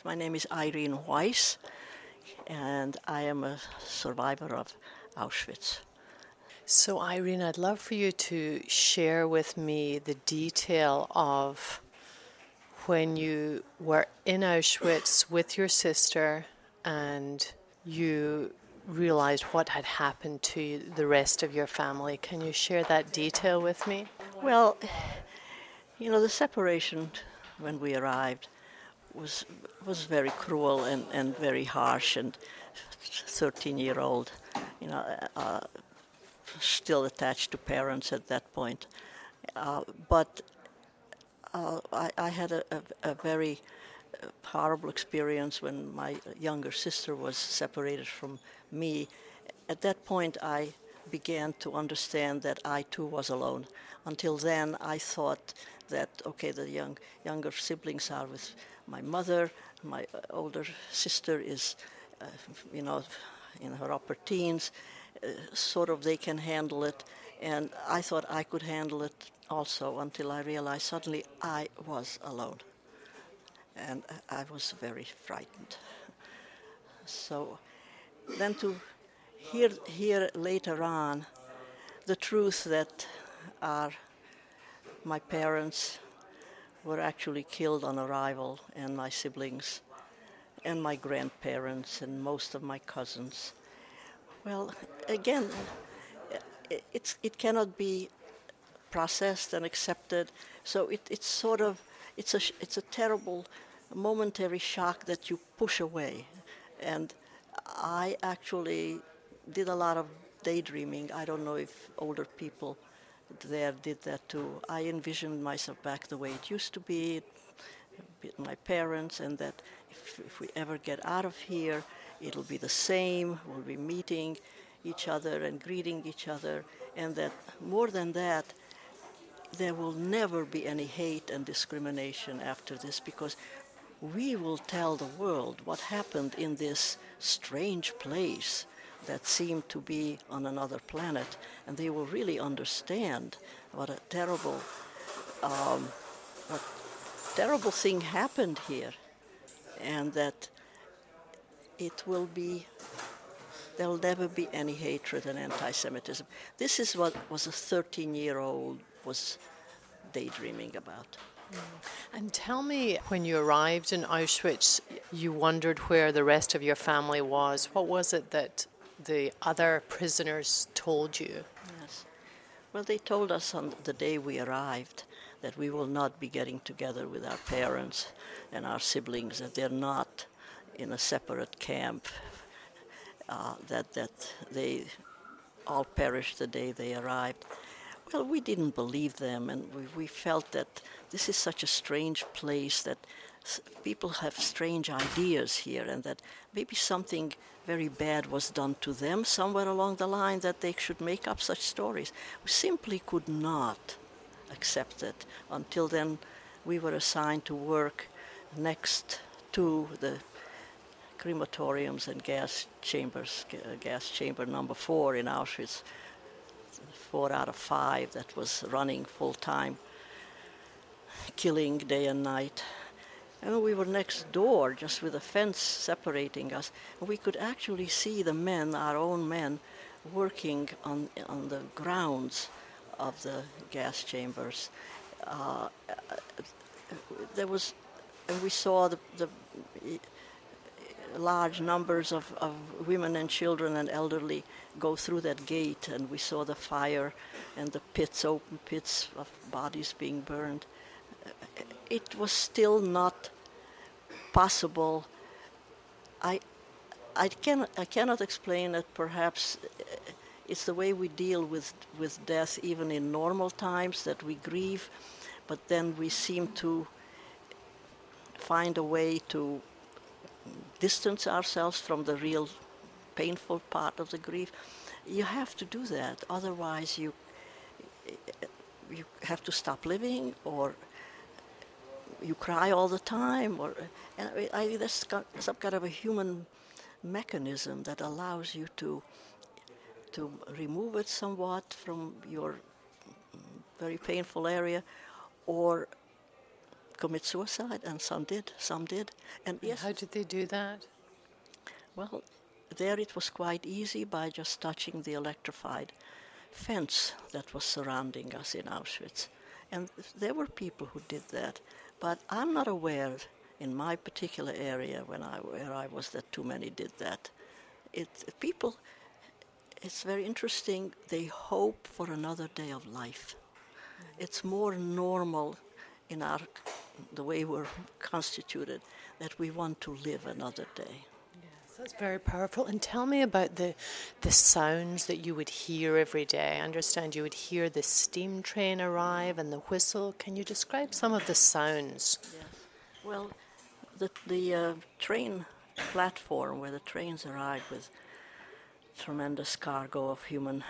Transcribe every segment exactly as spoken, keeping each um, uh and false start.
My name is Irene Weiss, and I am a survivor of Auschwitz. So, Irene, I'd love for you to share with me the detail of when you were in Auschwitz with your sister and you realized what had happened to the rest of your family. Can you share that detail with me? Well, you know, the separation when we arrived was was very cruel and, and very harsh, and thirteen-year-old, you know, uh, still attached to parents at that point. Uh, but uh, I, I had a, a, a very horrible experience when my younger sister was separated from me. At that point, I began to understand that I too was alone. Until then, I thought that, okay, the young younger siblings are with my mother, my older sister is, uh, you know, in her upper teens, uh, sort of they can handle it, and I thought I could handle it also until I realized suddenly I was alone. And I was very frightened. So then to hear, hear later on the truth that our, my parents were actually killed on arrival, and my siblings, and my grandparents, and most of my cousins. Well, again, it's, it cannot be processed and accepted, so it, it's sort of, it's a, it's a terrible momentary shock that you push away. And I actually did a lot of daydreaming. I don't know if older people there did that too. I envisioned myself back the way it used to be with my parents, and that if, if we ever get out of here, it'll be the same. We'll be meeting each other and greeting each other, and that more than that, there will never be any hate and discrimination after this, because we will tell the world what happened in this strange place that seemed to be on another planet, and they will really understand what a terrible, um, what terrible thing happened here, and that it will be, there will never be any hatred and anti-Semitism. This is what was a thirteen-year-old was daydreaming about. And tell me, when you arrived in Auschwitz, you wondered where the rest of your family was. What was it that the other prisoners told you? Yes. Well, they told us on the day we arrived that we will not be getting together with our parents and our siblings, that they're not in a separate camp, uh, that, that they all perished the day they arrived. Well, we didn't believe them, and we, we felt that this is such a strange place, that s- people have strange ideas here, and that maybe something very bad was done to them somewhere along the line, that they should make up such stories. We simply could not accept it. Until then, we were assigned to work next to the crematoriums and gas chambers, uh, gas chamber number four in Auschwitz, four out of five that was running full time, killing day and night. And we were next door, just with a fence separating us. And we could actually see the men, our own men, working on on the grounds of the gas chambers. Uh, there was, and we saw the, the large numbers of, of women and children and elderly go through that gate, and we saw the fire and the pits, open pits of bodies being burned. It was still not possible. I, I, can, I cannot explain it. Perhaps it's the way we deal with, with death even in normal times, that we grieve, but then we seem to find a way to distance ourselves from the real painful part of the grief. You have to do that, otherwise you you have to stop living, or you cry all the time, or and I, I, there's some kind of a human mechanism that allows you to to remove it somewhat from your very painful area, or commit suicide, and some did, some did. And, and yes, how did they do that? well, there it was quite easy by just touching the electrified fence that was surrounding us in Auschwitz. And there were people who did that, but I'm not aware in my particular area when I, where I was that too many did that. It, people, it's very interesting, they hope for another day of life. It's more normal in our, the way we're constituted, that we want to live another day. Yes, that's very powerful. And tell me about the the sounds that you would hear every day. I understand you would hear the steam train arrive and the whistle. Can you describe some of the sounds? Yes. Well, the, the uh, train platform where the trains arrive with tremendous cargo of human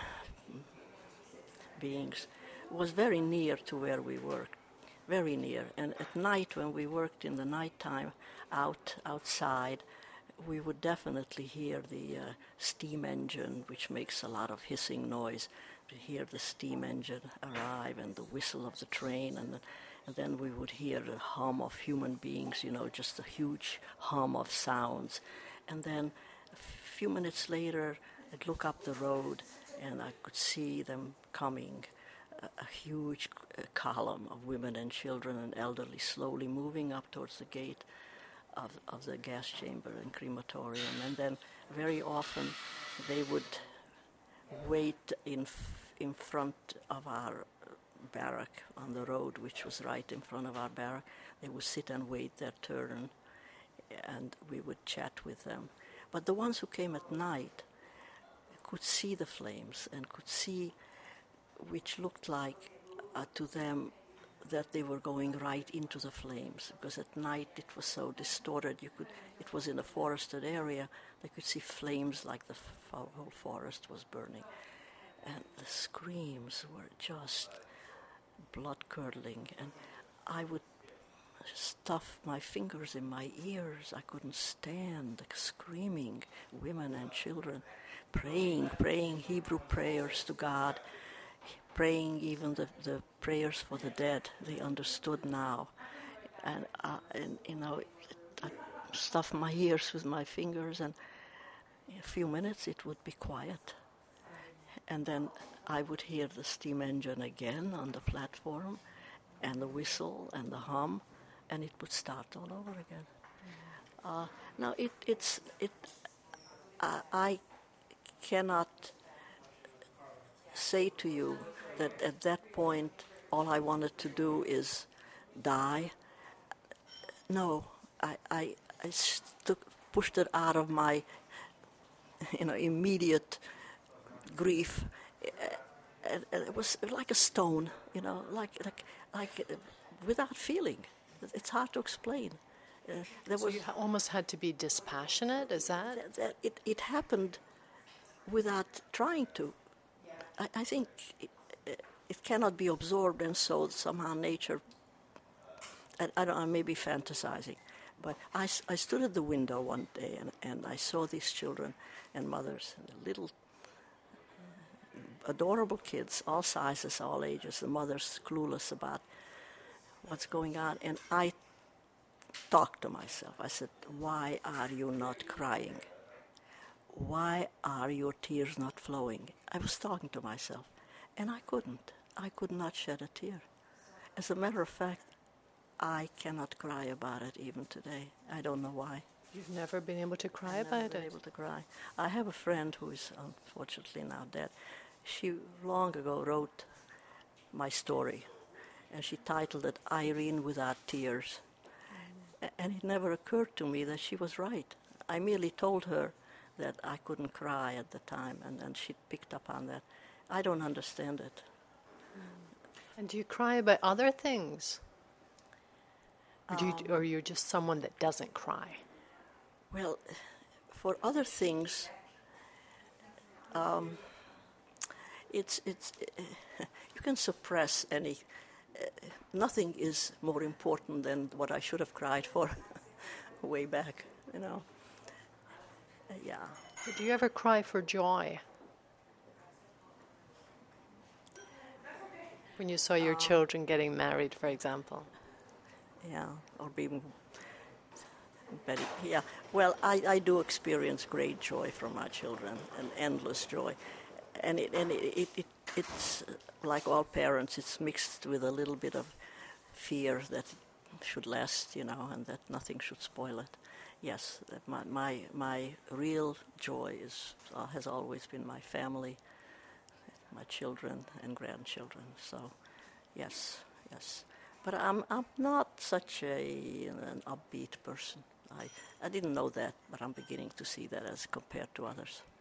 beings was very near to where we worked, very near. And at night, when we worked in the nighttime out outside, we would definitely hear the uh, steam engine, which makes a lot of hissing noise. To hear the steam engine arrive and the whistle of the train, and, the, and then we would hear the hum of human beings, you know, just a huge hum of sounds. And then a few minutes later, I'd look up the road and I could see them coming, a, a huge uh, column of women and children and elderly slowly moving up towards the gate of, of the gas chamber and crematorium. And then very often they would wait in f- in front of our barrack on the road, which was right in front of our barrack. They would sit and wait their turn, and we would chat with them. But the ones who came at night could see the flames and could see, which looked like uh, to them that they were going right into the flames, because at night it was so distorted. You could, it was in a forested area. They could see flames like the f- whole forest was burning, and the screams were just blood-curdling. And I would stuff my fingers in my ears. I couldn't stand the screaming women and children, praying, praying Hebrew prayers to God, praying even the, the prayers for the dead. They understood now. And, uh, and you know, I stuffed my ears with my fingers, and in a few minutes it would be quiet. And then I would hear the steam engine again on the platform, and the whistle and the hum, and it would start all over again. Uh, now, it, it's, it, uh, I cannot say to you that at that point all I wanted to do is die. No, I, I, I stuck, pushed it out of my, you know, immediate grief. And it was like a stone, you know, like like like uh, without feeling. It's hard to explain. Uh, there So was you ha- almost had to be dispassionate, is that? that, that it, it happened without trying to. I, I think it, it cannot be absorbed, and so somehow nature. I, I don't. I may be fantasizing, but I, I stood at the window one day and, and I saw these children and mothers, and the little adorable kids, all sizes, all ages. The mothers clueless about what's going on, and I talked to myself. I said, "Why are you not crying? Why are your tears not flowing?" I was talking to myself, and I couldn't. I could not shed a tear. As a matter of fact, I cannot cry about it even today. I don't know why. You've never been able to cry I've about never been it? able to cry. I have a friend who is unfortunately now dead. She long ago wrote my story, and she titled it Irene Without Tears. Mm. And it never occurred to me that she was right. I merely told her that I couldn't cry at the time, and, and she picked up on that. I don't understand it. Mm. And do you cry about other things? Or, do you, Um, or you're just someone that doesn't cry? Well, for other things, um, it's it's uh, you can suppress any. Uh, nothing is more important than what I should have cried for way back, you know. Uh, yeah. Do you ever cry for joy? When you saw your Um, children getting married, for example. yeah, or being very, yeah. Well, I, I do experience great joy from my children, and endless joy, and it and it, it, it it's uh, like all parents, it's mixed with a little bit of fear that it should last, you know, and that nothing should spoil it. Yes, that my my my real joy is uh, has always been my family, my children and grandchildren. So, yes, yes. But I'm I'm not such a an upbeat person. I I didn't know that, but I'm beginning to see that as compared to others.